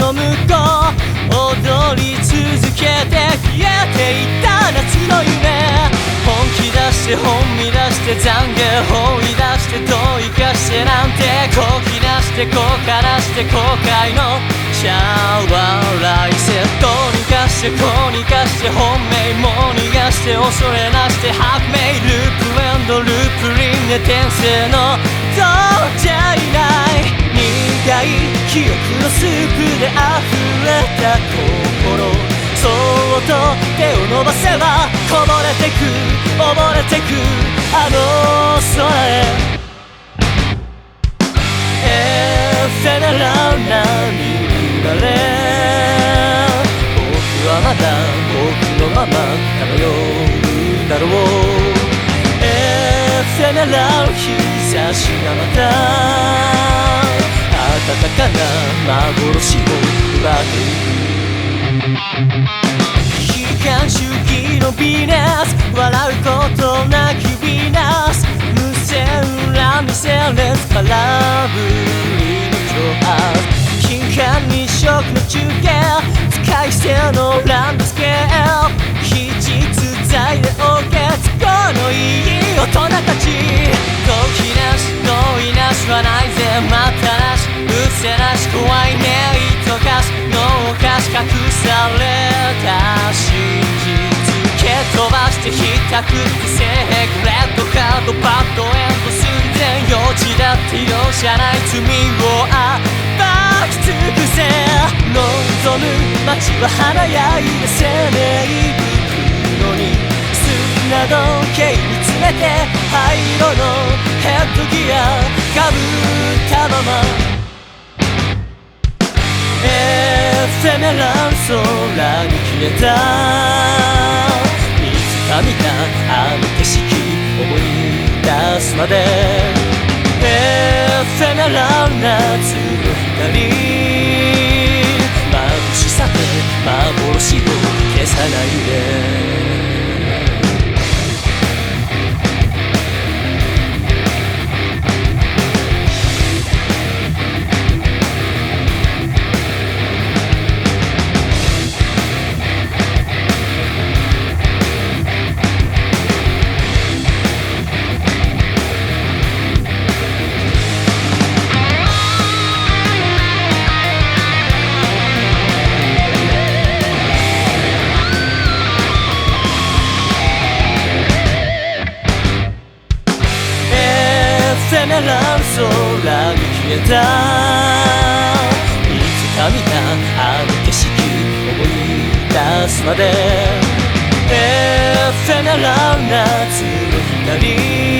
の向こう踊り続けて消えていった夏の夢本気出して本見出して懺悔放り出してどう生かしてなんてこきなしてこからして後悔のシャワーライセットにかしてこうにかして本命も逃がして恐れなして白明ループエンドループリンで転生のそうじゃいない苦い記憶のスープで溢れた心そっと手を伸ばせばこぼれてく溺れてくあの空へエフェメラな乱れ僕はまだ僕のまま漂うだろうエフェメラ日差しがまた暖かな幻を奪っていく悲観主義のビネス笑うことなきビナス無線裏見せレス空振りの挑発金環日食の中継使い捨てのランドスケール非実在でおけつこのいい大人たち動機なし同意なしはないぜまたなしうせなし怖いね糸かし脳かし隠された真実蹴飛ばしてひたくって性癖レッドカードパッドエンド寸前幼稚だって容赦ない罪を暴き尽くせ望む街は華やいで攻めいくのに砂時計見つめて灰色のヘッドギアかぶったままエフェメラン空に消えたいつか見たあの景色思い出すまでエフェメラ夏の光眩しさで幻を消さないでエフェメラン空に消えたいつか見たあの景色思い出すまでエフェメラ夏の光